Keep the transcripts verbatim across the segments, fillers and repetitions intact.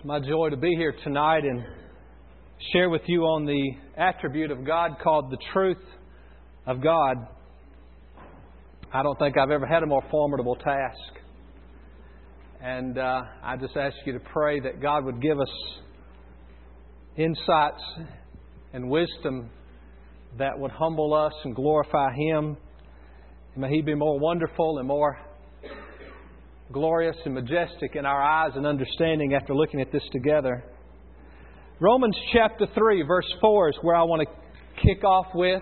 It's my joy to be here tonight and share with you on the attribute of God called the truth of God. I don't think I've ever had a more formidable task. And uh, I just ask you to pray that God would give us insights and wisdom that would humble us and glorify Him. And may He be more wonderful and more glorious and majestic in our eyes and understanding after looking at this together. Romans chapter three, verse four is where I want to kick off with.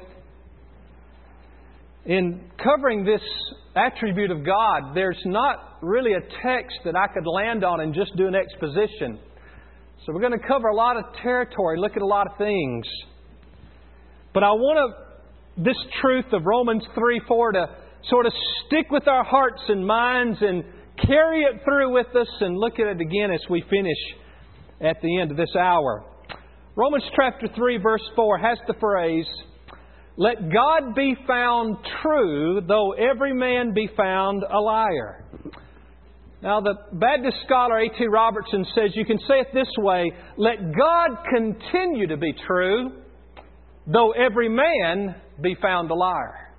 In covering this attribute of God, there's not really a text that I could land on and just do an exposition. So we're going to cover a lot of territory, look at a lot of things. But I want to, this truth of Romans three four to sort of stick with our hearts and minds and carry it through with us and look at it again as we finish at the end of this hour. Romans chapter three verse four has the phrase, "Let God be found true, though every man be found a liar." Now the Baptist scholar A T Robertson says you can say it this way, "Let God continue to be true, though every man be found a liar."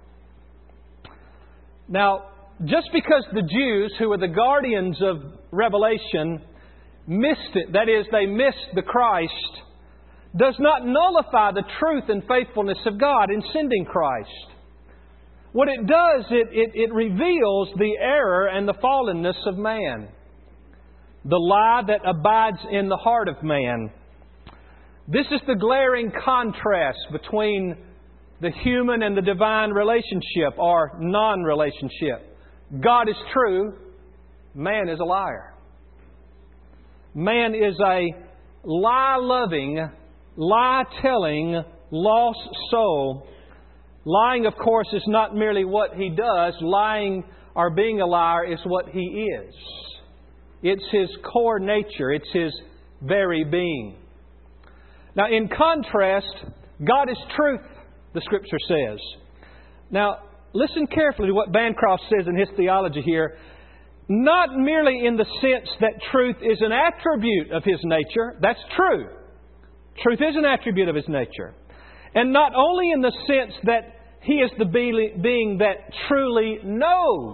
Now, just because the Jews, who were the guardians of Revelation, missed it, that is, they missed the Christ, does not nullify the truth and faithfulness of God in sending Christ. What it does, it, it, it reveals the error and the fallenness of man, the lie that abides in the heart of man. This is the glaring contrast between the human and the divine relationship or non-relationship. God is true, man is a liar. Man is a lie-loving, lie-telling, lost soul. Lying, of course, is not merely what he does. Lying or being a liar is what he is. It's his core nature. It's his very being. Now, in contrast, God is truth, the Scripture says. Now, listen carefully to what Bancroft says in his theology here. Not merely in the sense that truth is an attribute of His nature. That's true. Truth is an attribute of His nature. And not only in the sense that He is the being that truly knows.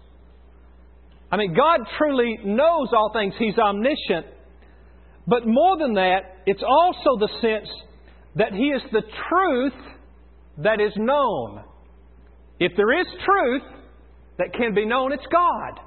I mean, God truly knows all things. He's omniscient. But more than that, it's also the sense that He is the truth that is known. If there is truth that can be known, it's God.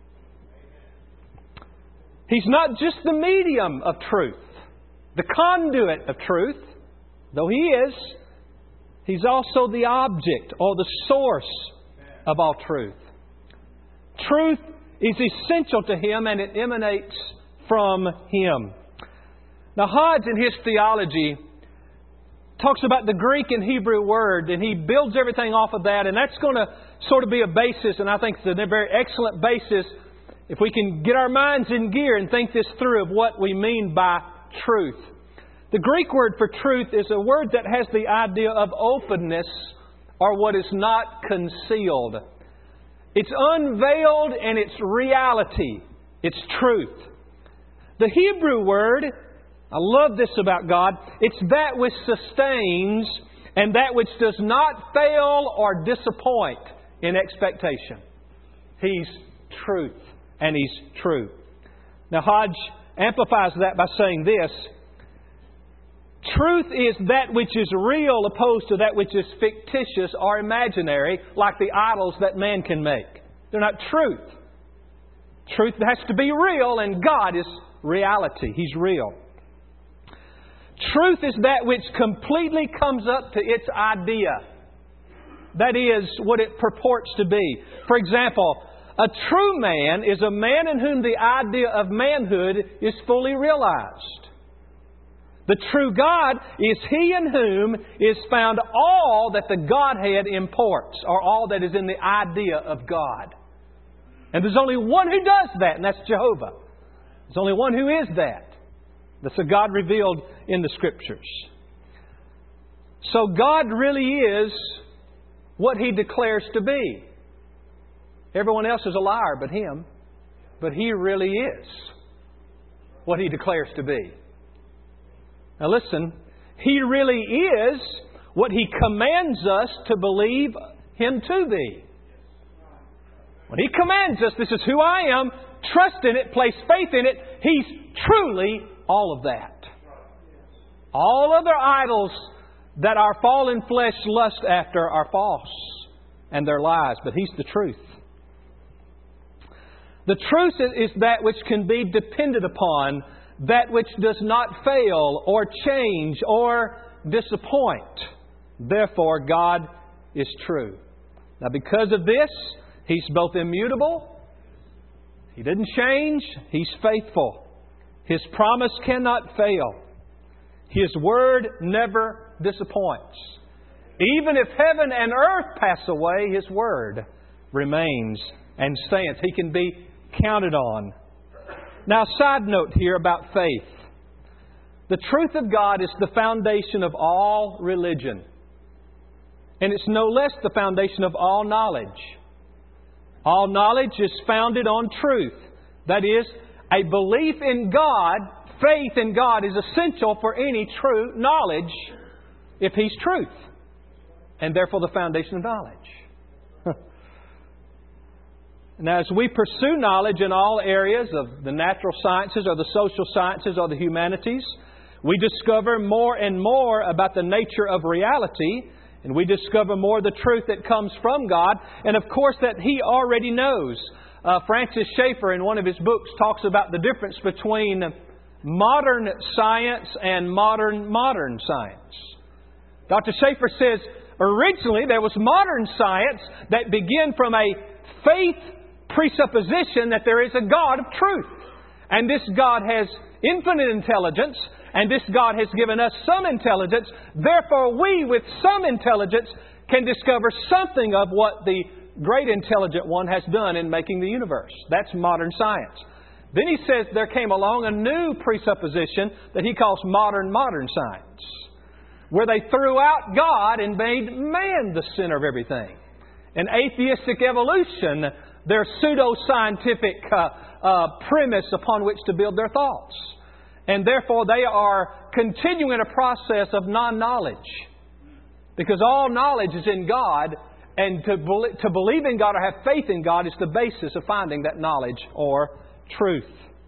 He's not just the medium of truth, the conduit of truth, though He is. He's also the object or the source of all truth. Truth is essential to Him and it emanates from Him. Now, Hodge in his theology talks about the Greek and Hebrew word, and he builds everything off of that, and that's going to sort of be a basis, and I think it's a very excellent basis if we can get our minds in gear and think this through of what we mean by truth. The Greek word for truth is a word that has the idea of openness or what is not concealed. It's unveiled and it's reality. It's truth. The Hebrew word, I love this about God, it's that which sustains and that which does not fail or disappoint in expectation. He's truth and He's true. Now Hodge amplifies that by saying this: truth is that which is real opposed to that which is fictitious or imaginary, like the idols that man can make. They're not truth. Truth has to be real, and God is reality. He's real. Truth is that which completely comes up to its idea. That is what it purports to be. For example, a true man is a man in whom the idea of manhood is fully realized. The true God is He in whom is found all that the Godhead imports, or all that is in the idea of God. And there's only one who does that, and that's Jehovah. There's only one who is that. That's the God revealed in the Scriptures. So God really is what He declares to be. Everyone else is a liar but Him. But He really is what He declares to be. Now listen, He really is what He commands us to believe Him to be. When He commands us, this is who I am, trust in it, place faith in it, He's truly all of that. All other idols that our fallen flesh lusts after are false and they're lies, but He's the truth. The truth is that which can be depended upon, that which does not fail or change or disappoint. Therefore, God is true. Now, because of this, He's both immutable, He didn't change, He's faithful. His promise cannot fail. His Word never disappoints. Even if heaven and earth pass away, His Word remains and stands. He can be counted on. Now, side note here about faith. The truth of God is the foundation of all religion. And it's no less the foundation of all knowledge. All knowledge is founded on truth. That is, a belief in God, faith in God is essential for any true knowledge if He's truth. And therefore the foundation of knowledge. Now, as we pursue knowledge in all areas of the natural sciences or the social sciences or the humanities, we discover more and more about the nature of reality, and we discover more of the truth that comes from God, and of course that He already knows. Uh, Francis Schaeffer, in one of his books, talks about the difference between modern science and modern modern science. Doctor Schaeffer says, originally there was modern science that began from a faith presupposition that there is a God of truth. And this God has infinite intelligence, and this God has given us some intelligence. Therefore, we, with some intelligence, can discover something of what the great intelligent one has done in making the universe. That's modern science. Then he says there came along a new presupposition that he calls modern modern science, where they threw out God and made man the center of everything. And atheistic evolution, their pseudo-scientific uh, uh, premise upon which to build their thoughts. And therefore they are continuing a process of non-knowledge. Because all knowledge is in God, and to, be- to believe in God or have faith in God is the basis of finding that knowledge or truth.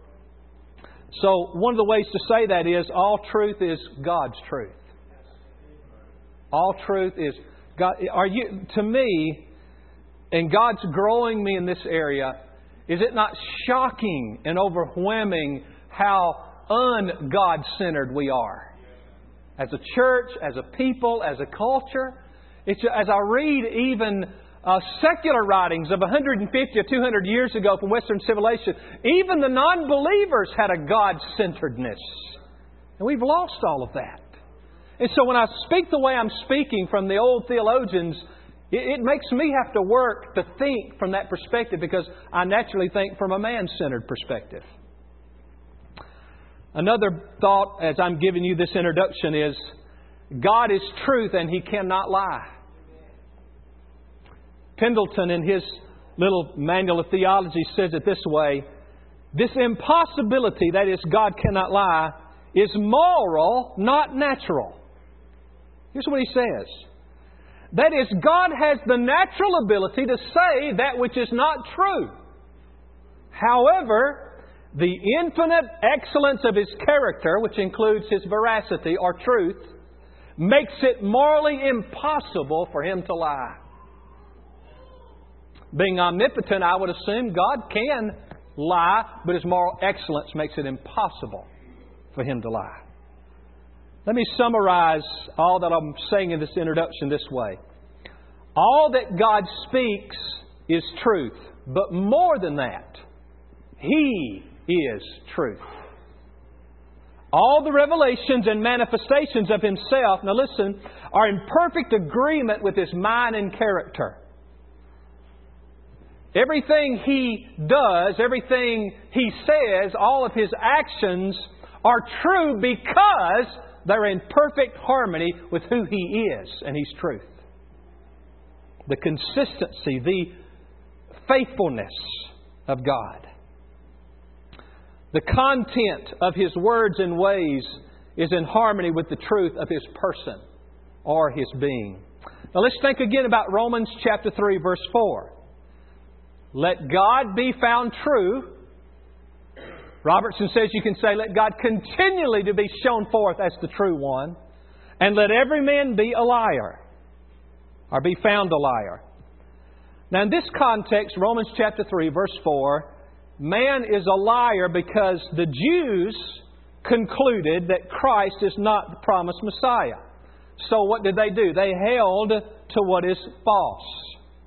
So one of the ways to say that is all truth is God's truth. All truth is God. Are you, to me, and God's growing me in this area, is it not shocking and overwhelming how un-God-centered we are? As a church, as a people, as a culture. It's, as I read even uh, secular writings of one hundred fifty or two hundred years ago from Western civilization, even the non-believers had a God-centeredness. And we've lost all of that. And so when I speak the way I'm speaking from the old theologians, it makes me have to work to think from that perspective, because I naturally think from a man-centered perspective. Another thought as I'm giving you this introduction is God is truth and He cannot lie. Pendleton, in his little manual of theology, says it this way: this impossibility, that is, God cannot lie, is moral, not natural. Here's what he says. That is, God has the natural ability to say that which is not true. However, the infinite excellence of His character, which includes His veracity or truth, makes it morally impossible for Him to lie. Being omnipotent, I would assume God can lie, but His moral excellence makes it impossible for Him to lie. Let me summarize all that I'm saying in this introduction this way. All that God speaks is truth, but more than that, He is truth. All the revelations and manifestations of Himself, now listen, are in perfect agreement with His mind and character. Everything He does, everything He says, all of His actions are true because they're in perfect harmony with who He is, and He's truth. The consistency, the faithfulness of God. The content of His words and ways is in harmony with the truth of His person or His being. Now let's think again about Romans chapter three, verse four. Let God be found true. Robertson says you can say, let God continually to be shown forth as the true one. And let every man be a liar. Or be found a liar. Now in this context, Romans chapter three, verse four, man is a liar because the Jews concluded that Christ is not the promised Messiah. So what did they do? They held to what is false.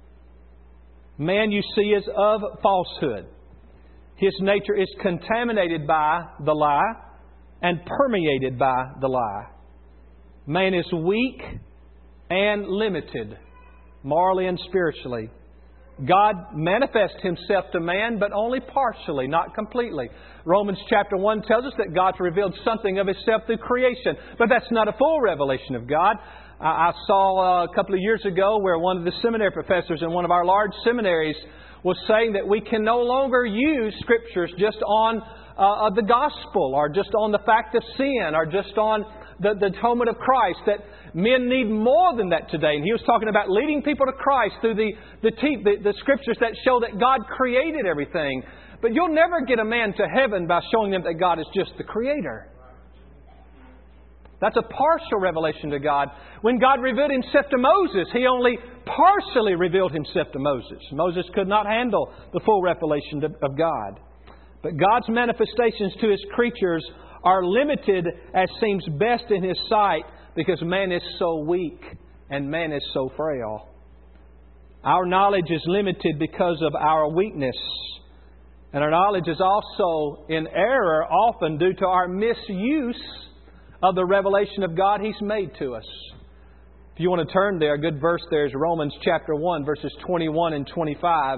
Man, you see, is of falsehood. His nature is contaminated by the lie and permeated by the lie. Man is weak and limited, morally and spiritually. God manifests Himself to man, but only partially, not completely. Romans chapter one tells us that God's revealed something of Himself through creation, but that's not a full revelation of God. I saw a couple of years ago where one of the seminary professors in one of our large seminaries was saying that we can no longer use Scriptures just on uh, the gospel or just on the fact of sin or just on the, the atonement of Christ, that men need more than that today. And he was talking about leading people to Christ through the, the, te- the, the Scriptures that show that God created everything. But you'll never get a man to heaven by showing them that God is just the Creator. That's a partial revelation to God. When God revealed Himself to Moses, He only partially revealed Himself to Moses. Moses could not handle the full revelation of God. But God's manifestations to His creatures are limited as seems best in His sight because man is so weak and man is so frail. Our knowledge is limited because of our weakness. And our knowledge is also in error often due to our misuse of the revelation of God He's made to us. If you want to turn there, a good verse there is Romans chapter one, verses twenty-one and twenty-five.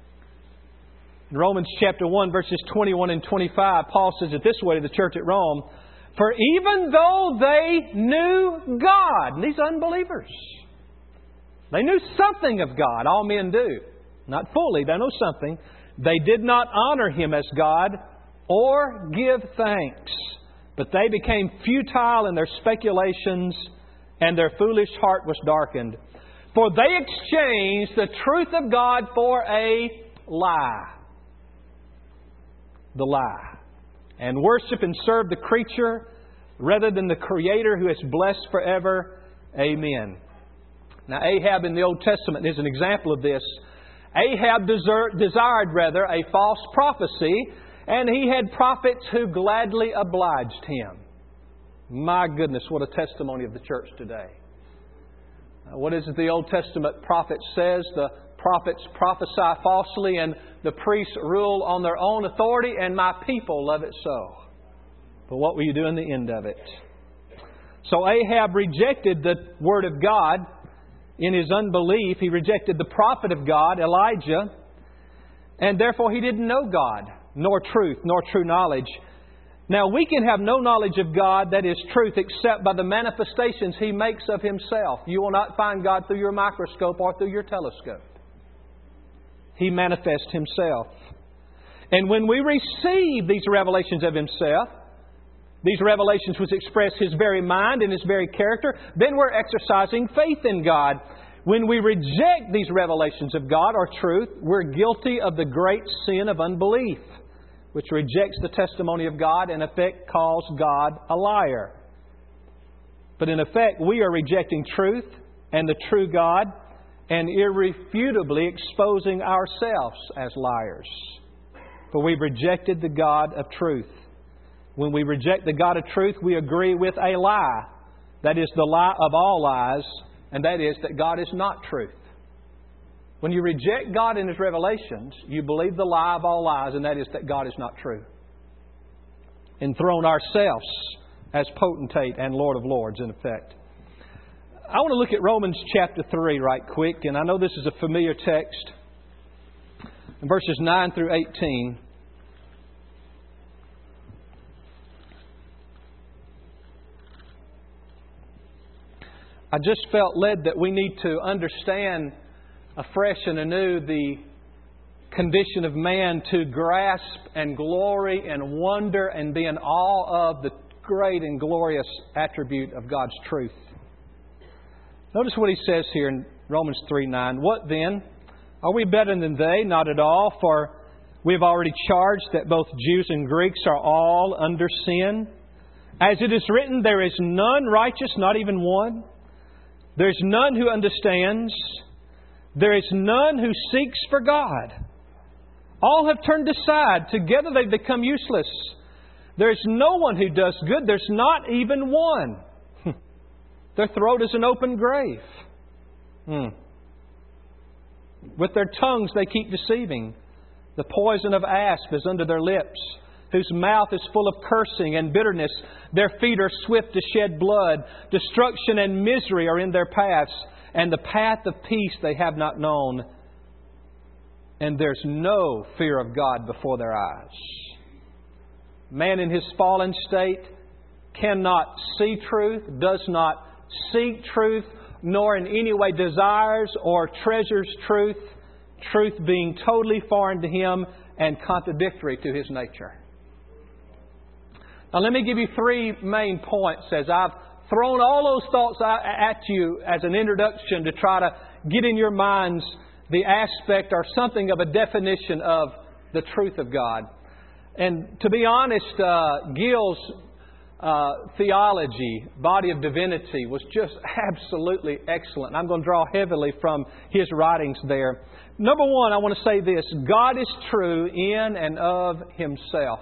In Romans chapter one, verses twenty-one and twenty-five, Paul says it this way to the church at Rome, for even though they knew God, and these unbelievers, they knew something of God, all men do. Not fully, they know something. They did not honor Him as God or give thanks. But they became futile in their speculations, and their foolish heart was darkened. For they exchanged the truth of God for a lie. The lie. And worship and serve the creature rather than the Creator who is blessed forever. Amen. Now Ahab in the Old Testament is an example of this. Ahab desert, desired rather a false prophecy, and he had prophets who gladly obliged him. My goodness, what a testimony of the church today. Uh, what is it the Old Testament prophet says? The prophets prophesy falsely and the priests rule on their own authority, and my people love it so. But what will you do in the end of it? So Ahab rejected the Word of God in his unbelief. He rejected the prophet of God, Elijah, and therefore he didn't know God, nor truth, nor true knowledge. Now we can have no knowledge of God that is truth except by the manifestations He makes of Himself. You will not find God through your microscope or through your telescope. He manifests Himself. And when we receive these revelations of Himself, these revelations which express His very mind and His very character, then we're exercising faith in God. When we reject these revelations of God or truth, we're guilty of the great sin of unbelief, which rejects the testimony of God and in effect calls God a liar. But in effect, we are rejecting truth and the true God and irrefutably exposing ourselves as liars. For we've rejected the God of truth. When we reject the God of truth, we agree with a lie. That is the lie of all lies, and that is that God is not truth. When you reject God in His revelations, you believe the lie of all lies, and that is that God is not true. Enthrone ourselves as potentate and Lord of Lords, in effect. I want to look at Romans chapter three right quick, and I know this is a familiar text. In verses nine through eighteen. I just felt led that we need to understand afresh and anew the condition of man to grasp and glory and wonder and be in awe of the great and glorious attribute of God's truth. Notice what he says here in Romans three nine. What then? Are we better than they? Not at all, for we have already charged that both Jews and Greeks are all under sin. As it is written, there is none righteous, not even one. There is none who understands. There is none who seeks for God. All have turned aside. Together they've become useless. There is no one who does good. There's not even one. Their throat is an open grave. Hmm. With their tongues they keep deceiving. The poison of asp is under their lips, whose mouth is full of cursing and bitterness. Their feet are swift to shed blood. Destruction and misery are in their paths, and the path of peace they have not known. And there's no fear of God before their eyes. Man in his fallen state cannot see truth, does not seek truth, nor in any way desires or treasures truth, truth being totally foreign to him and contradictory to his nature. Now let me give you three main points as I've thrown all those thoughts at you as an introduction to try to get in your minds the aspect or something of a definition of the truth of God. And to be honest, uh, Gill's uh, theology, body of divinity, was just absolutely excellent. I'm going to draw heavily from his writings there. Number one, I want to say this. God is true in and of Himself.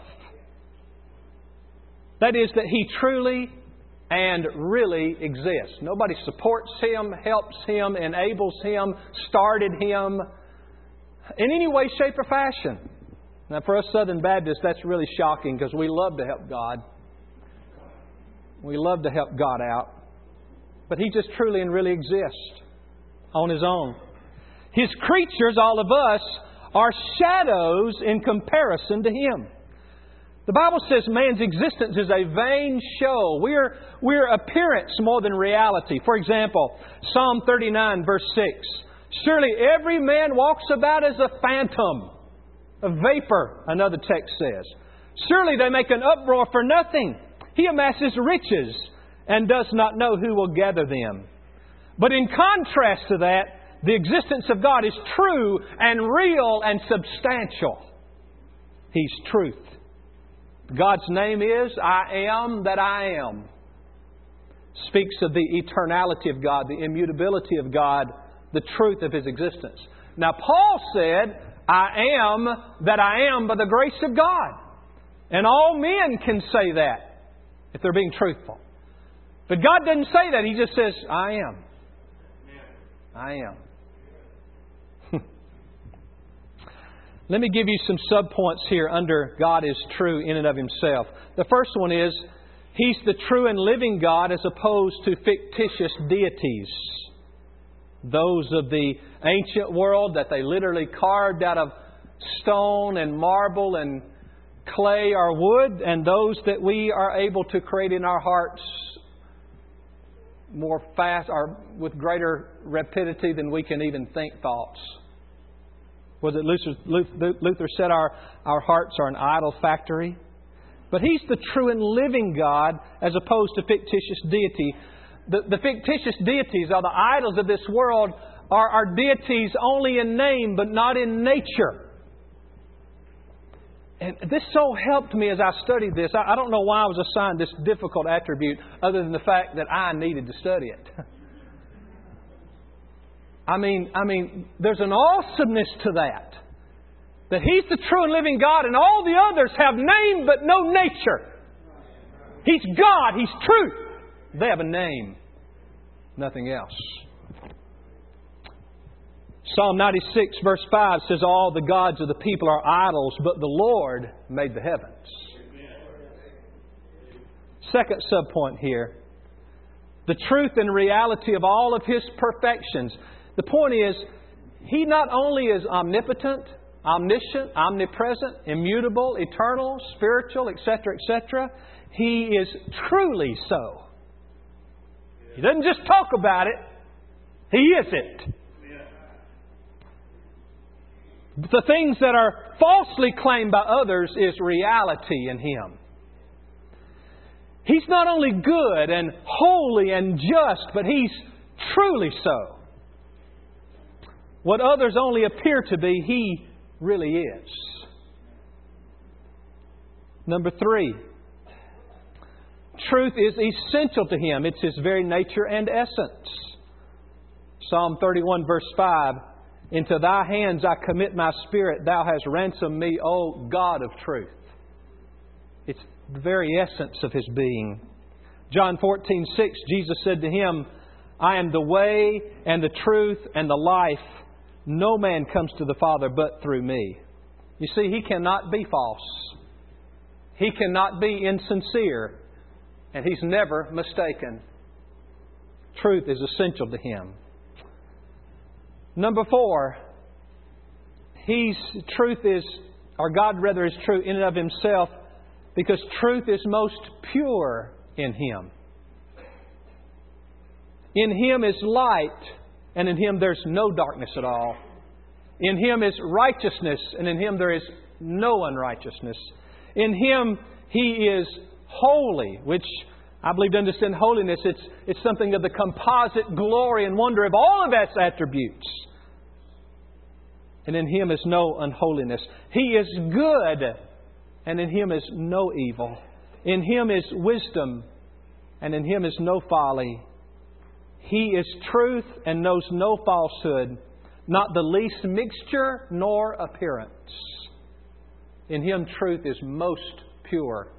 That is, that He truly and really exists. Nobody supports Him, helps Him, enables Him, started Him in any way, shape, or fashion. Now, for us Southern Baptists, that's really shocking because we love to help God. We love to help God out. But He just truly and really exists on His own. His creatures, all of us, are shadows in comparison to Him. The Bible says man's existence is a vain show. We're, we're appearance more than reality. For example, Psalm thirty-nine, verse six. Surely every man walks about as a phantom, a vapor, another text says. Surely they make an uproar for nothing. He amasses riches and does not know who will gather them. But in contrast to that, the existence of God is true and real and substantial. He's truth. God's name is I am that I am. Speaks of the eternality of God, the immutability of God, the truth of His existence. Now, Paul said, I am that I am by the grace of God. And all men can say that if they're being truthful. But God doesn't say that. He just says, I am. I am. Let me give you some subpoints here under God is true in and of Himself. The first one is, He's the true and living God as opposed to fictitious deities. Those of the ancient world that they literally carved out of stone and marble and clay or wood, and those that we are able to create in our hearts more fast or with greater rapidity than we can even think thoughts. Was it Luther, Luther said our, our hearts are an idol factory? But He's the true and living God as opposed to fictitious deity. The, the fictitious deities are the idols of this world are, are deities only in name but not in nature. And this so helped me as I studied this. I, I don't know why I was assigned this difficult attribute other than the fact that I needed to study it. I mean, I mean, there's an awesomeness to that. That He's the true and living God and all the others have name but no nature. He's God. He's truth. They have a name. Nothing else. Psalm ninety-six verse five says, all the gods of the people are idols, but the Lord made the heavens. Second subpoint here. The truth and reality of all of His perfections. The point is, He not only is omnipotent, omniscient, omnipresent, immutable, eternal, spiritual, et cetera, et cetera. He is truly so. He doesn't just talk about it. He is it. The things that are falsely claimed by others is reality in Him. He's not only good and holy and just, but He's truly so. What others only appear to be, He really is. Number three, truth is essential to Him. It's His very nature and essence. Psalm thirty-one verse five, into Thy hands I commit my spirit. Thou hast ransomed me, O God of truth. It's the very essence of His being. John fourteen six, Jesus said to Him, I am the way and the truth and the life. No man comes to the Father but through me. You see, He cannot be false. He cannot be insincere. And He's never mistaken. Truth is essential to Him. Number four, He's truth is, or God rather is true in and of Himself because truth is most pure in Him. In Him is light, and in Him there's no darkness at all. In Him is righteousness, and in Him there is no unrighteousness. In Him He is holy, which I believe to understand holiness, it's, it's something of the composite glory and wonder of all of His attributes. And in Him is no unholiness. He is good, and in Him is no evil. In Him is wisdom, and in Him is no folly. He is truth and knows no falsehood, not the least mixture nor appearance. In Him truth is most pure.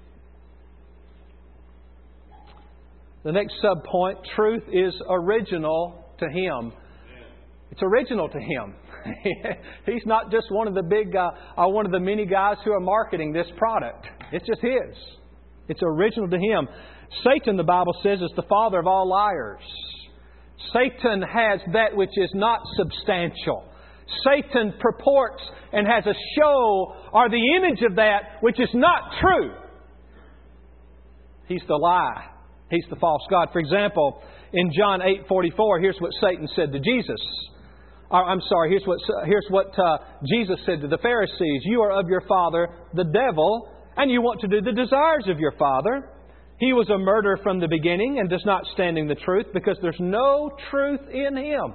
The next sub-point, truth is original to Him. It's original to Him. He's not just one of the big, uh, uh, one of the many guys who are marketing this product. It's just His. It's original to Him. Satan, the Bible says, is the father of all liars. Satan has that which is not substantial. Satan purports and has a show or the image of that which is not true. He's the lie. He's the false god. For example, in John eight forty-four, here's what Satan said to Jesus. Or, I'm sorry, here's what, here's what uh, Jesus said to the Pharisees. You are of your father, the devil, and you want to do the desires of your father. He was a murderer from the beginning and does not stand in the truth because there's no truth in him.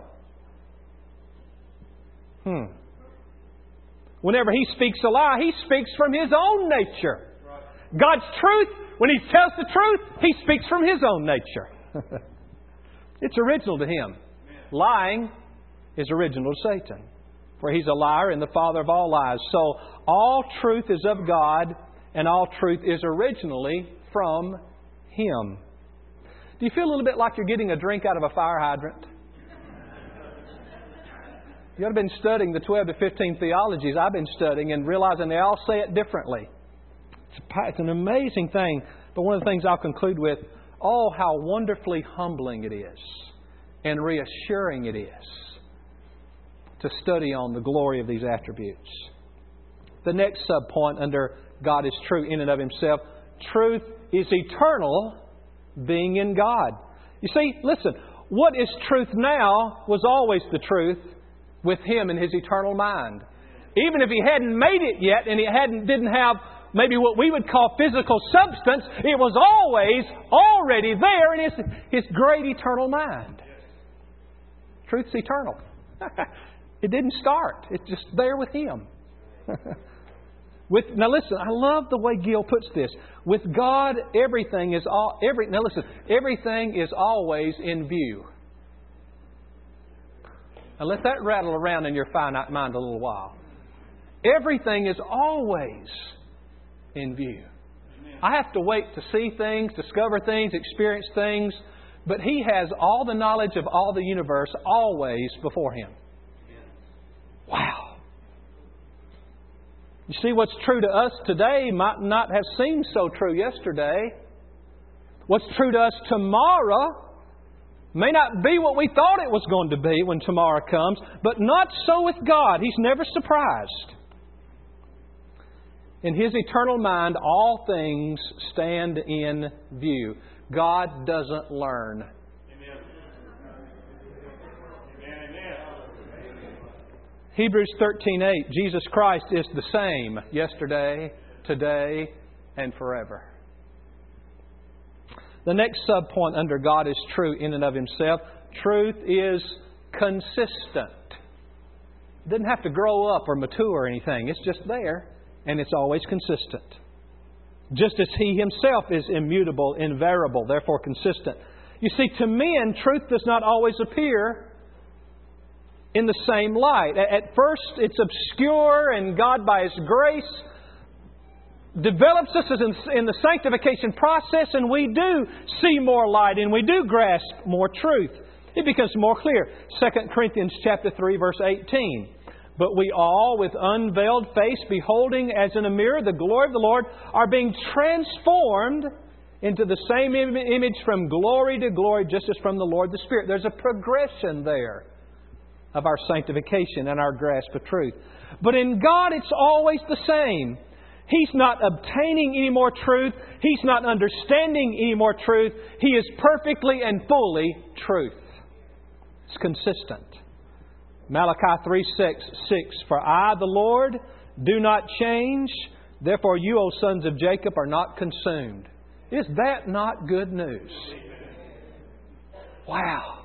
Hmm. Whenever he speaks a lie, he speaks from his own nature. God's truth, when He tells the truth, He speaks from His own nature. It's original to Him. Lying is original to Satan. For he's a liar and the father of all lies. So all truth is of God and all truth is originally from Him. Do you feel a little bit like you're getting a drink out of a fire hydrant? You ought to have been studying the twelve to fifteen theologies I've been studying and realizing they all say it differently. It's an amazing thing. But one of the things I'll conclude with, oh, how wonderfully humbling it is and reassuring it is to study on the glory of these attributes. The next subpoint under God is true in and of Himself. Truth is eternal, being in God. You see, listen, what is truth now was always the truth with Him in His eternal mind. Even if He hadn't made it yet and He hadn't didn't have maybe what we would call physical substance, it was always already there in His, His great eternal mind. Truth's eternal. It didn't start. It's just there with Him. With, now listen, I love the way Gill puts this. With God, everything is all. Every now listen, everything is always in view. Now let that rattle around in your finite mind a little while. Everything is always in view. I have to wait to see things, discover things, experience things, but He has all the knowledge of all the universe always before Him. Wow. You see, what's true to us today might not have seemed so true yesterday. What's true to us tomorrow may not be what we thought it was going to be when tomorrow comes, but not so with God. He's never surprised. In His eternal mind, all things stand in view. God doesn't learn. Hebrews thirteen eight, Jesus Christ is the same yesterday, today, and forever. The next subpoint under God is true in and of Himself. Truth is consistent. It doesn't have to grow up or mature or anything. It's just there, and it's always consistent. Just as He Himself is immutable, invariable, therefore consistent. You see, to men, truth does not always appear in the same light. At first, it's obscure, and God, by His grace, develops us in the sanctification process, and we do see more light, and we do grasp more truth. It becomes more clear. Second Corinthians chapter three, verse eighteen. But we all, with unveiled face, beholding as in a mirror the glory of the Lord, are being transformed into the same image from glory to glory, just as from the Lord the Spirit. There's a progression there of our sanctification and our grasp of truth. But in God, it's always the same. He's not obtaining any more truth. He's not understanding any more truth. He is perfectly and fully truth. It's consistent. Malachi three six, For I, the Lord, do not change. Therefore you, O sons of Jacob, are not consumed. Is that not good news? Wow.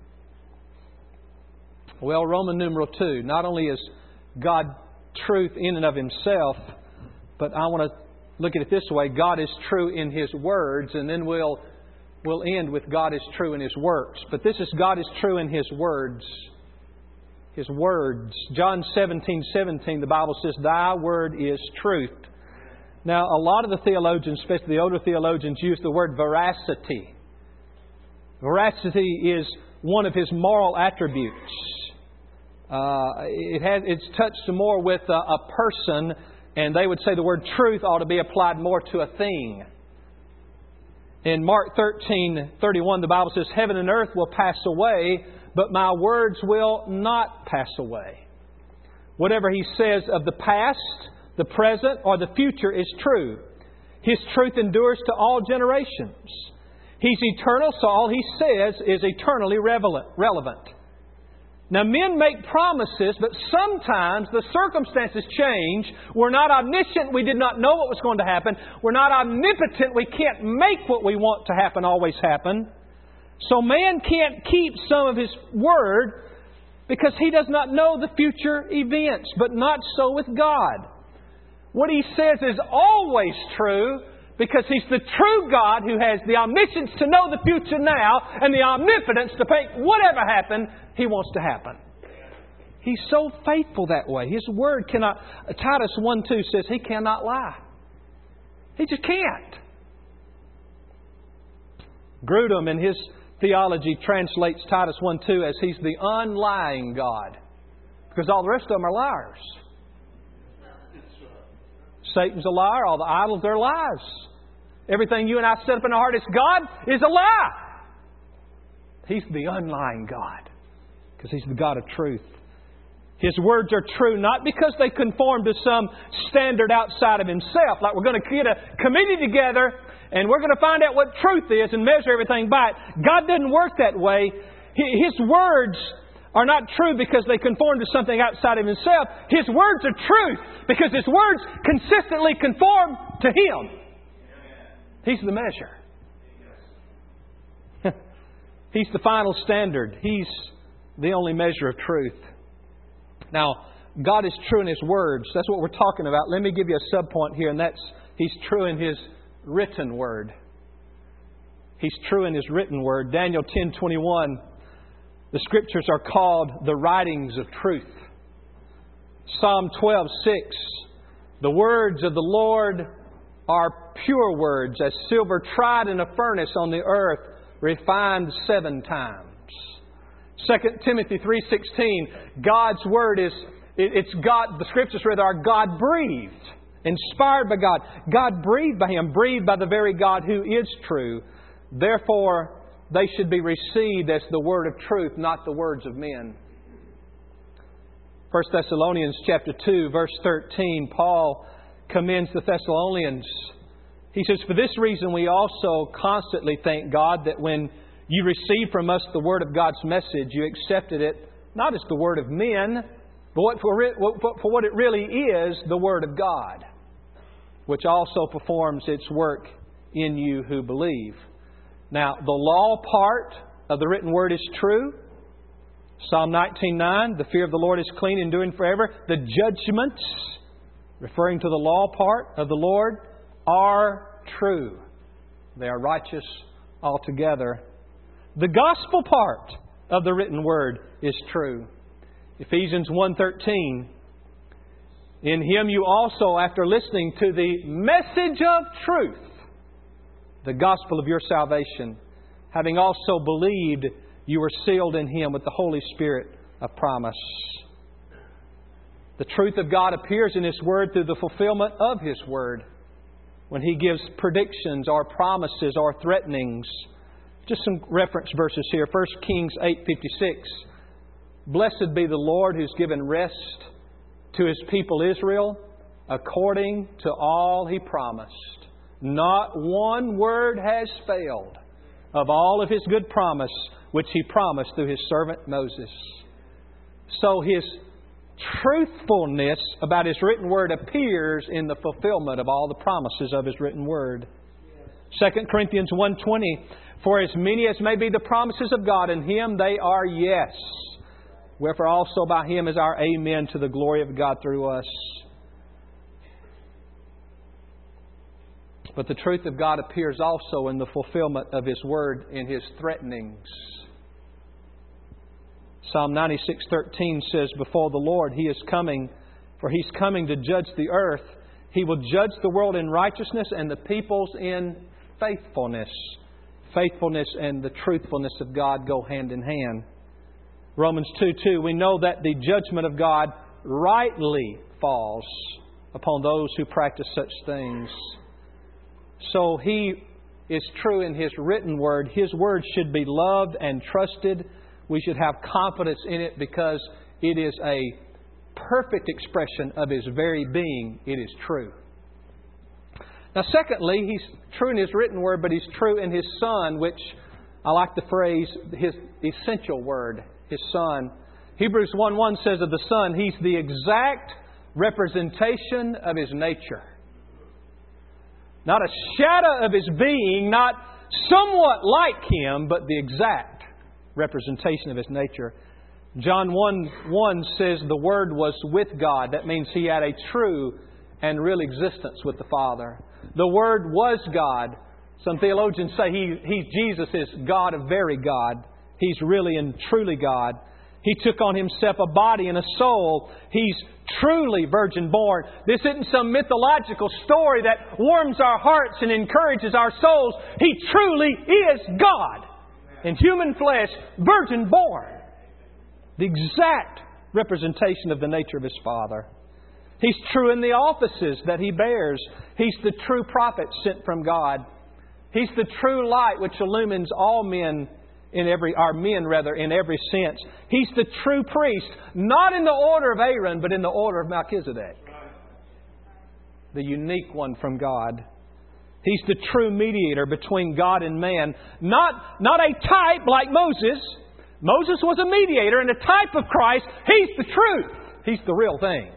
Well, Roman numeral two, not only is God truth in and of Himself, but I want to look at it this way. God is true in His words, and then we'll, we'll end with God is true in His works. But this is God is true in His words. His words. John seventeen seventeen, the Bible says, Thy word is truth. Now, a lot of the theologians, especially the older theologians, use the word veracity. Veracity is one of His moral attributes. Uh, it has, it's touched more with a, a person, and they would say the word truth ought to be applied more to a thing. In Mark thirteen thirty-one, the Bible says, Heaven and earth will pass away, but my words will not pass away. Whatever He says of the past, the present, or the future is true. His truth endures to all generations. He's eternal, so all He says is eternally relevant. Now, men make promises, but sometimes the circumstances change. We're not omniscient. We did not know what was going to happen. We're not omnipotent. We can't make what we want to happen always happen. So man can't keep some of his word because he does not know the future events. But not so with God. What He says is always true because He's the true God who has the omniscience to know the future now and the omnipotence to make whatever happen He wants to happen. He's so faithful that way. His word cannot... Titus one two says He cannot lie. He just can't. Grudem in his theology translates Titus one two as He's the unlying God. Because all the rest of them are liars. Satan's a liar. All the idols are lies. Everything you and I set up in our heart as God is a lie. He's the unlying God. Because He's the God of truth. His words are true not because they conform to some standard outside of Himself. Like we're going to get a committee together and we're going to find out what truth is and measure everything by it. God doesn't work that way. His words are not true because they conform to something outside of Himself. His words are truth because His words consistently conform to Him. He's the measure. He's the final standard. He's the only measure of truth. Now, God is true in His words. That's what we're talking about. Let me give you a subpoint here, and that's He's true in His written word. He's true in His written word. Daniel ten twenty-one, the Scriptures are called the writings of truth. Psalm twelve six, the words of the Lord are pure words, as silver tried in a furnace on the earth, refined seven times. Second Timothy three sixteen, God's Word is, it's God, the Scriptures rather are God-breathed, inspired by God. God breathed by Him, breathed by the very God who is true. Therefore, they should be received as the word of truth, not the words of men. First Thessalonians chapter two, verse thirteen, Paul commends the Thessalonians. He says, For this reason we also constantly thank God that when you received from us the word of God's message, you accepted it not as the word of men, but what for, it, for what it really is, the Word of God, which also performs its work in you who believe. Now, the law part of the written Word is true. Psalm nineteen nine, the fear of the Lord is clean, enduring forever. The judgments, referring to the law part of the Lord, are true. They are righteous altogether. The gospel part of the written Word is true. Ephesians one thirteen, in Him you also, after listening to the message of truth, the gospel of your salvation, having also believed, you were sealed in Him with the Holy Spirit of promise. The truth of God appears in His Word through the fulfillment of His Word, when He gives predictions or promises or threatenings. Just some reference verses here. First Kings eight fifty-six. Blessed be the Lord who's given rest to His people Israel according to all He promised. Not one word has failed of all of His good promise which He promised through His servant Moses. So His truthfulness about His written Word appears in the fulfillment of all the promises of His written Word. Second Corinthians one twenty, for as many as may be the promises of God, in Him they are yes. Wherefore also by Him is our amen to the glory of God through us. But the truth of God appears also in the fulfillment of His Word in His threatenings. Psalm ninety-six thirteen says, before the Lord He is coming, for He's coming to judge the earth. He will judge the world in righteousness and the peoples in faithfulness. Faithfulness and the truthfulness of God go hand in hand. Romans two two, we know that the judgment of God rightly falls upon those who practice such things. So He is true in His written Word. His Word should be loved and trusted. We should have confidence in it because it is a perfect expression of His very being. It is true. Now, secondly, He's true in His written Word, but He's true in His Son, which I like the phrase, His essential Word, His Son. Hebrews one one says of the Son, He's the exact representation of His nature. Not a shadow of His being, not somewhat like Him, but the exact representation of His nature. John one one says the Word was with God. That means He had a true and real existence with the Father. The Word was God. Some theologians say he, he, Jesus is God, a very God. He's really and truly God. He took on Himself a body and a soul. He's truly virgin born. This isn't some mythological story that warms our hearts and encourages our souls. He truly is God in human flesh, virgin born. The exact representation of the nature of His Father. He's true in the offices that He bears. He's the true prophet sent from God. He's the true light which illumines all men in every, our men rather, in every sense. He's the true priest, not in the order of Aaron, but in the order of Melchizedek. The unique one from God. He's the true mediator between God and man. Not, not a type like Moses. Moses was a mediator and a type of Christ. He's the truth. He's the real thing.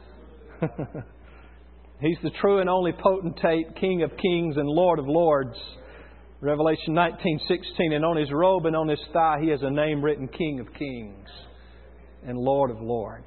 He's the true and only potentate, King of kings and Lord of lords. Revelation nineteen sixteen, and on His robe and on His thigh He has a name written, King of kings and Lord of lords.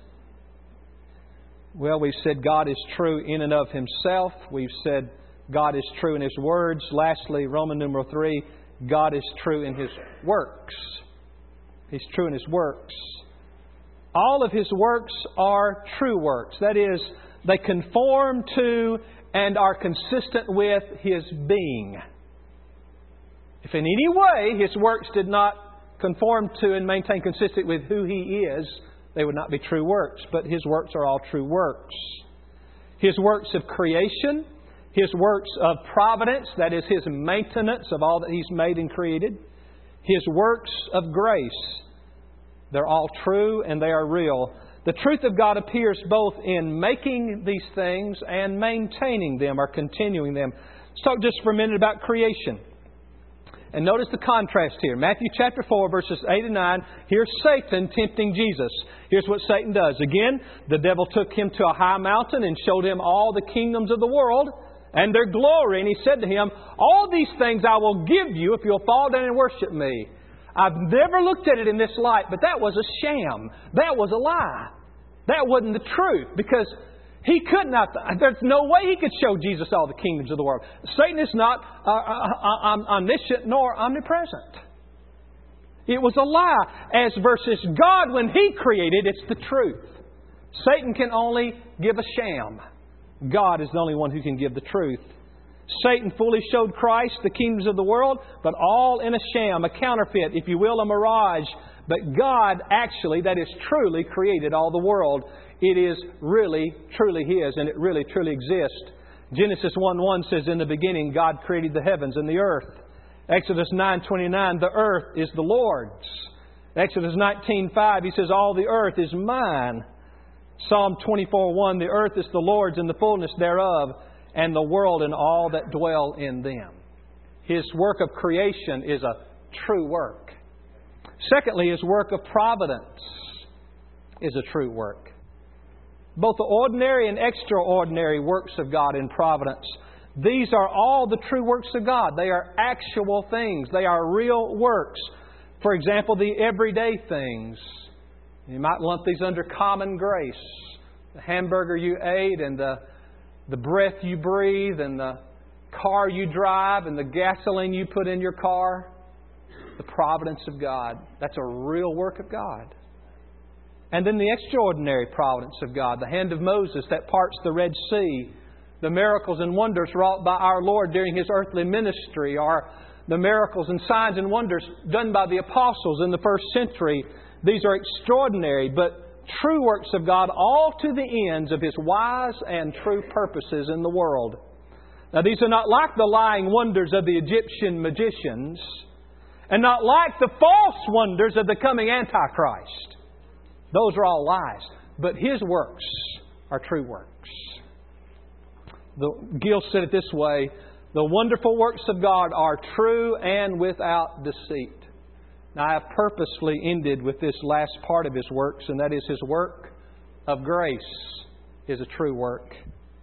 Well, we've said God is true in and of Himself. We've said God is true in His words. Lastly, Roman numeral three, God is true in His works. He's true in His works. All of His works are true works. That is, they conform to and are consistent with His being. If in any way His works did not conform to and maintain consistent with who He is, they would not be true works. But His works are all true works. His works of creation, His works of providence, that is His maintenance of all that He's made and created, His works of grace, they're all true and they are real. The truth of God appears both in making these things and maintaining them or continuing them. Let's talk just for a minute about creation. And notice the contrast here. Matthew chapter four, verses eight and nine. Here's Satan tempting Jesus. Here's what Satan does. Again, the devil took him to a high mountain and showed him all the kingdoms of the world and their glory. And he said to him, all these things I will give you if you'll fall down and worship me. I've never looked at it in this light, but that was a sham. That was a lie. That wasn't the truth, because he could not, there's no way he could show Jesus all the kingdoms of the world. Satan is not uh, uh, omniscient nor omnipresent. It was a lie. As versus God, when He created, it's the truth. Satan can only give a sham. God is the only one who can give the truth. Satan fully showed Christ the kingdoms of the world, but all in a sham, a counterfeit, if you will, a mirage. But God actually, that is truly, created all the world. It is really, truly His, and it really, truly exists. Genesis one one says, in the beginning, God created the heavens and the earth. Exodus nine twenty-nine, the earth is the Lord's. Exodus nineteen five, He says, all the earth is mine. Psalm twenty-four one, the earth is the Lord's and the fullness thereof, and the world and all that dwell in them. His work of creation is a true work. Secondly, His work of providence is a true work. Both the ordinary and extraordinary works of God in providence, these are all the true works of God. They are actual things. They are real works. For example, the everyday things. You might lump these under common grace. The hamburger you ate and the, the breath you breathe and the car you drive and the gasoline you put in your car. The providence of God. That's a real work of God. And then the extraordinary providence of God. The hand of Moses that parts the Red Sea. The miracles and wonders wrought by our Lord during His earthly ministry. Or the miracles and signs and wonders done by the apostles in the first century. These are extraordinary, but true works of God, all to the ends of His wise and true purposes in the world. Now, these are not like the lying wonders of the Egyptian magicians, and not like the false wonders of the coming Antichrist. Those are all lies. But His works are true works. The, Gill said it this way, the wonderful works of God are true and without deceit. Now, I have purposely ended with this last part of His works, and that is His work of grace is a true work.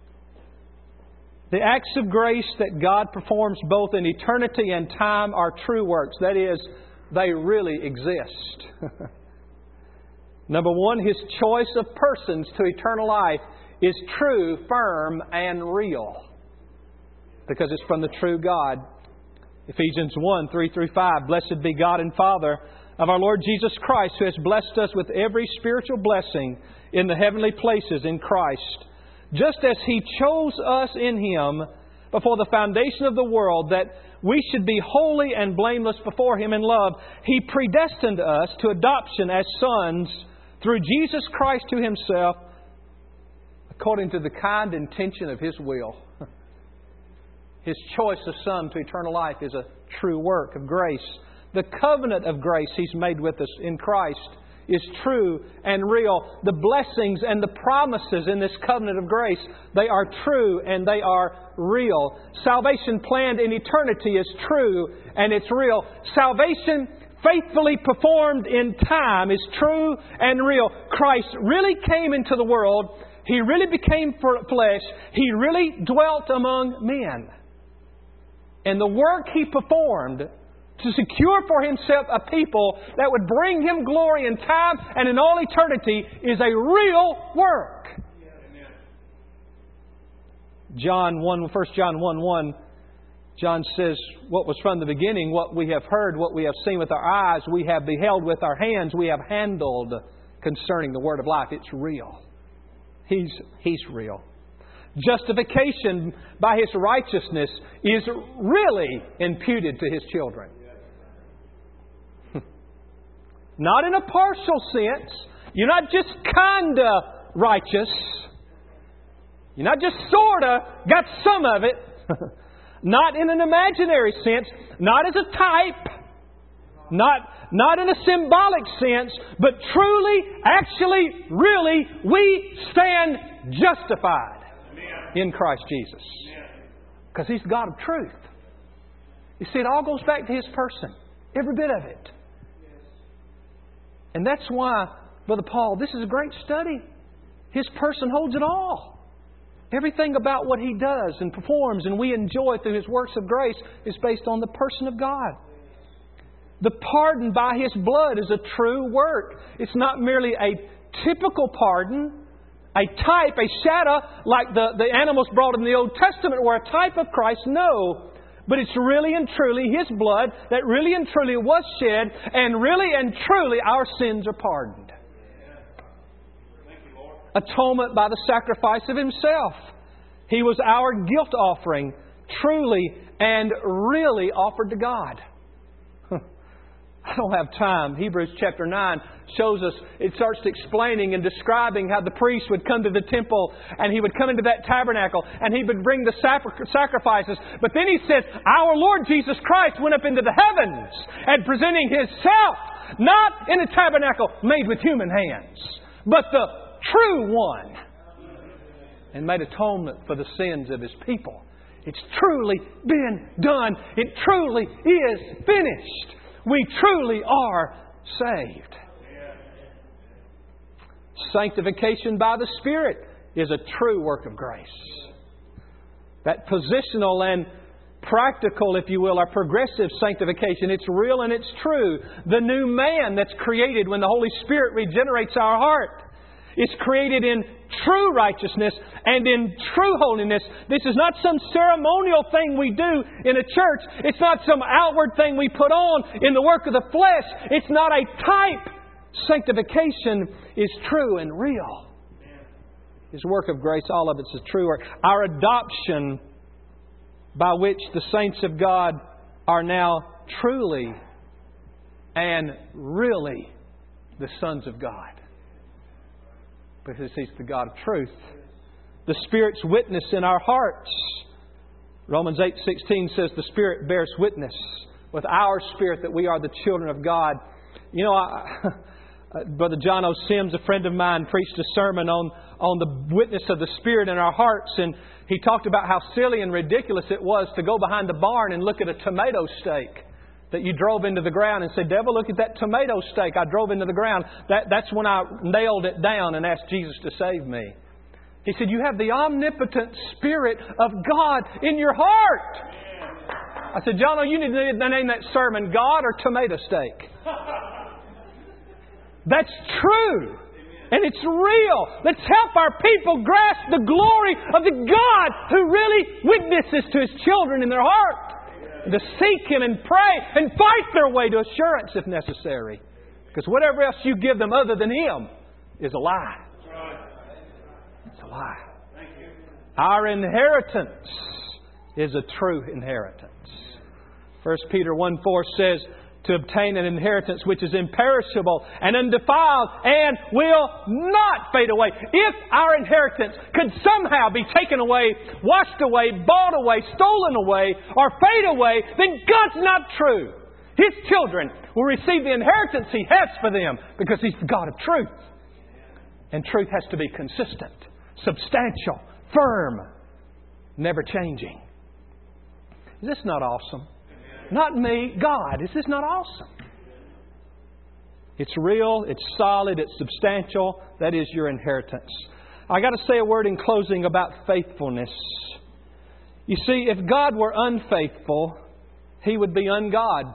The acts of grace that God performs both in eternity and time are true works. That is, they really exist. Number one, His choice of persons to eternal life is true, firm, and real. Because it's from the true God. Ephesians one, three through five. Blessed be God and Father of our Lord Jesus Christ, who has blessed us with every spiritual blessing in the heavenly places in Christ, just as He chose us in Him before the foundation of the world, that we should be holy and blameless before Him in love. He predestined us to adoption as sons through Jesus Christ to Himself, according to the kind intention of His will. His choice of Son to eternal life is a true work of grace. The covenant of grace He's made with us in Christ is true and real. The blessings and the promises in this covenant of grace, they are true and they are real. Salvation planned in eternity is true and it's real. Salvation faithfully performed in time is true and real. Christ really came into the world. He really became flesh. He really dwelt among men. And the work He performed to secure for Himself a people that would bring Him glory in time and in all eternity is a real work. John one, First John one one, John says, what was from the beginning, what we have heard, what we have seen with our eyes, we have beheld with our hands, we have handled concerning the Word of life. It's real. He's, he's real. Justification by His righteousness is really imputed to His children. Not in a partial sense. You're not just kinda righteous. You're not just sorta got some of it. Not in an imaginary sense. Not as a type. Not, not in a symbolic sense. But truly, actually, really, we stand justified in Christ Jesus. Because He's the God of truth. You see, it all goes back to His person. Every bit of it. And that's why, Brother Paul, this is a great study. His person holds it all. Everything about what He does and performs and we enjoy through His works of grace is based on the person of God. The pardon by His blood is a true work. It's not merely a typical pardon, a type, a shadow like the, the animals brought in the Old Testament were a type of Christ. No. But it's really and truly His blood that really and truly was shed, and really and truly our sins are pardoned. Thank you, Lord. Atonement by the sacrifice of Himself. He was our guilt offering, truly and really offered to God. I don't have time. Hebrews chapter nine shows us, it starts explaining and describing how the priest would come to the temple and he would come into that tabernacle and he would bring the sacrifices. But then he says, our Lord Jesus Christ went up into the heavens and presenting Himself, not in a tabernacle made with human hands, but the true one, and made atonement for the sins of His people. It's truly been done. It truly is finished. We truly are saved. Sanctification by the Spirit is a true work of grace. That positional and practical, if you will, or progressive sanctification, it's real and it's true. The new man that's created when the Holy Spirit regenerates our heart is created in true righteousness and in true holiness. This is not some ceremonial thing we do in a church. It's not some outward thing we put on in the work of the flesh. It's not a type. Sanctification is true and real. His work of grace, all of it is true. Our adoption, by which the saints of God are now truly and really the sons of God. Because He's the God of truth. The Spirit's witness in our hearts. Romans eight sixteen says the Spirit bears witness with our spirit that we are the children of God. You know, I, Brother John O. Sims, a friend of mine, preached a sermon on, on the witness of the Spirit in our hearts. And he talked about how silly and ridiculous it was to go behind the barn and look at a tomato stake that you drove into the ground and said, devil, look at that tomato stake I drove into the ground. That, that's when I nailed it down and asked Jesus to save me. He said, you have the omnipotent Spirit of God in your heart. I said, John, you need to name that sermon God or Tomato Steak. That's true. And it's real. Let's help our people grasp the glory of the God who really witnesses to His children in their heart. And to seek Him and pray and fight their way to assurance if necessary. Because whatever else you give them other than Him is a lie. It's a lie. Our inheritance is a true inheritance. First Peter one four says, to obtain an inheritance which is imperishable and undefiled and will not fade away. If our inheritance could somehow be taken away, washed away, bought away, stolen away, or fade away, then God's not true. His children will receive the inheritance He has for them because He's the God of truth. And truth has to be consistent, substantial, firm, never changing. Is this not awesome? Not me, God. Is this not awesome? It's real, it's solid, it's substantial. That is your inheritance. I got to say a word in closing about faithfulness. You see, if God were unfaithful, He would be ungod.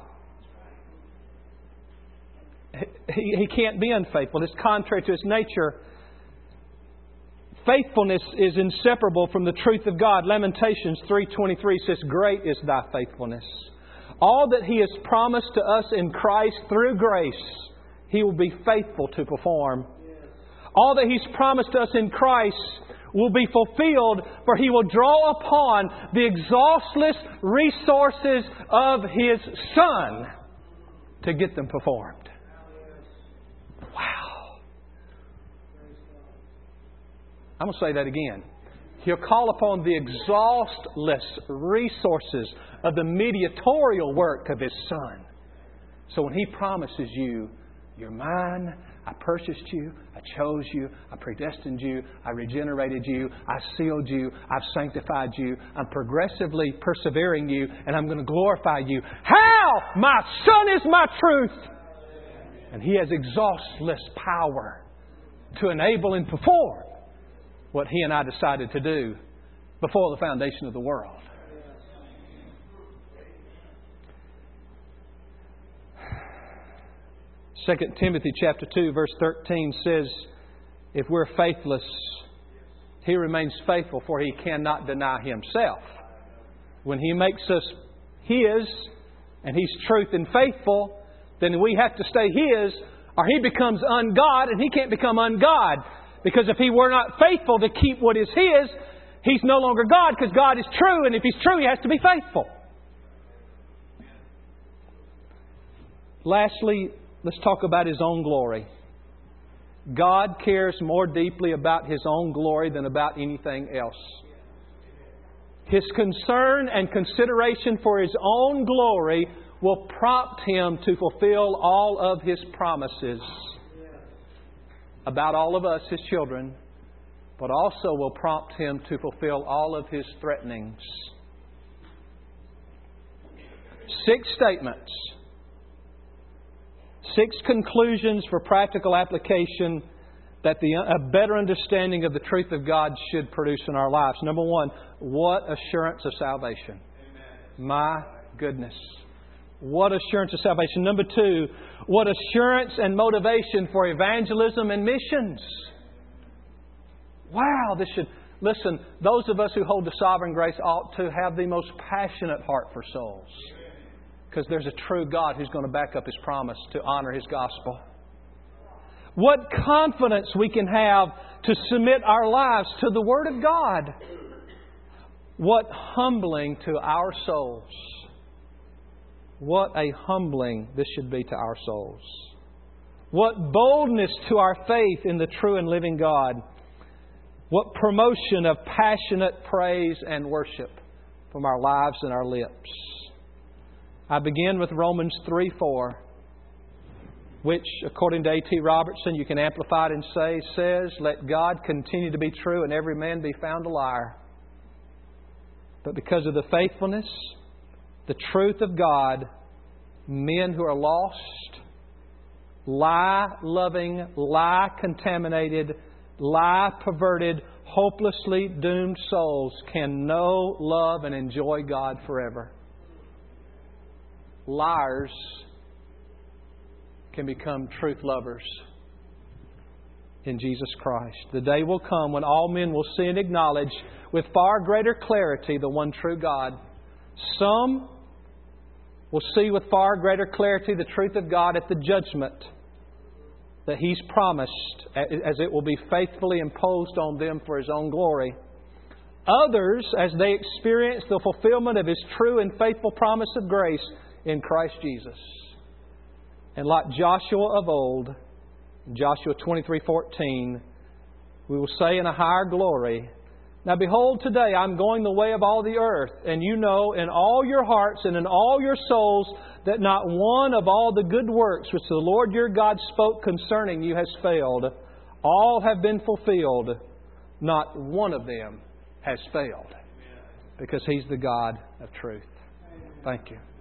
He, he can't be unfaithful. It's contrary to His nature. Faithfulness is inseparable from the truth of God. Lamentations three twenty-three says, great is Thy faithfulness. All that He has promised to us in Christ through grace, He will be faithful to perform. All that He's promised us in Christ will be fulfilled, for He will draw upon the exhaustless resources of His Son to get them performed. Wow. I'm going to say that again. He'll call upon the exhaustless resources of the mediatorial work of His Son. So when He promises you, you're mine, I purchased you. I chose you. I predestined you. I regenerated you. I sealed you. I've sanctified you. I'm progressively persevering you, and I'm going to glorify you. How? My Son is my truth. And He has exhaustless power to enable and perform what He and I decided to do before the foundation of the world. Second Timothy chapter two, verse thirteen says, if we're faithless, He remains faithful, for He cannot deny Himself. When He makes us His, and He's truth and faithful, then we have to stay His, or He becomes ungod, and He can't become ungod. Because if He were not faithful to keep what is His, He's no longer God, because God is true, and if He's true, He has to be faithful. Lastly, let's talk about His own glory. God cares more deeply about His own glory than about anything else. His concern and consideration for His own glory will prompt Him to fulfill all of His promises about all of us, His children, but also will prompt Him to fulfill all of His threatenings. Six statements. Six conclusions for practical application that the, a better understanding of the truth of God should produce in our lives. Number one, what assurance of salvation? Amen. My goodness. What assurance of salvation. Number two, what assurance and motivation for evangelism and missions. Wow, this should... Listen, those of us who hold the sovereign grace ought to have the most passionate heart for souls. Because there's a true God who's going to back up His promise to honor His gospel. What confidence we can have to submit our lives to the Word of God. What humbling to our souls. What a humbling this should be to our souls. What boldness to our faith in the true and living God. What promotion of passionate praise and worship from our lives and our lips. I begin with Romans three four, which, according to A T Robertson, you can amplify it and say, says, let God continue to be true and every man be found a liar. But because of the faithfulness, the truth of God, men who are lost, lie-loving, lie-contaminated, lie-perverted, hopelessly doomed souls can know, love, and enjoy God forever. Liars can become truth lovers in Jesus Christ. The day will come when all men will see and acknowledge with far greater clarity the one true God. Some will see with far greater clarity the truth of God at the judgment that He's promised, as it will be faithfully imposed on them for His own glory. Others, as they experience the fulfillment of His true and faithful promise of grace in Christ Jesus. And like Joshua of old, Joshua twenty-three fourteen, we will say in a higher glory, now behold, today I'm going the way of all the earth, and you know in all your hearts and in all your souls that not one of all the good works which the Lord your God spoke concerning you has failed. All have been fulfilled. Not one of them has failed. Because He's the God of truth. Thank you.